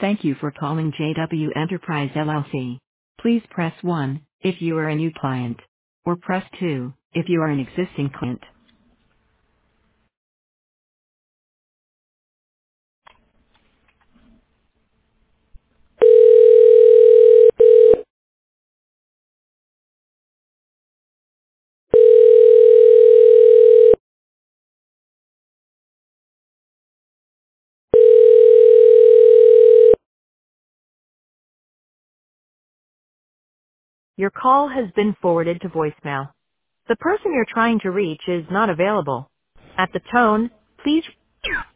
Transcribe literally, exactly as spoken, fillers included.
Thank you for calling J W Enterprise L L C. Please press one if you are a new client, or press two if you are an existing client. Your call has been forwarded to voicemail. The person you're trying to reach is not available. At the tone, please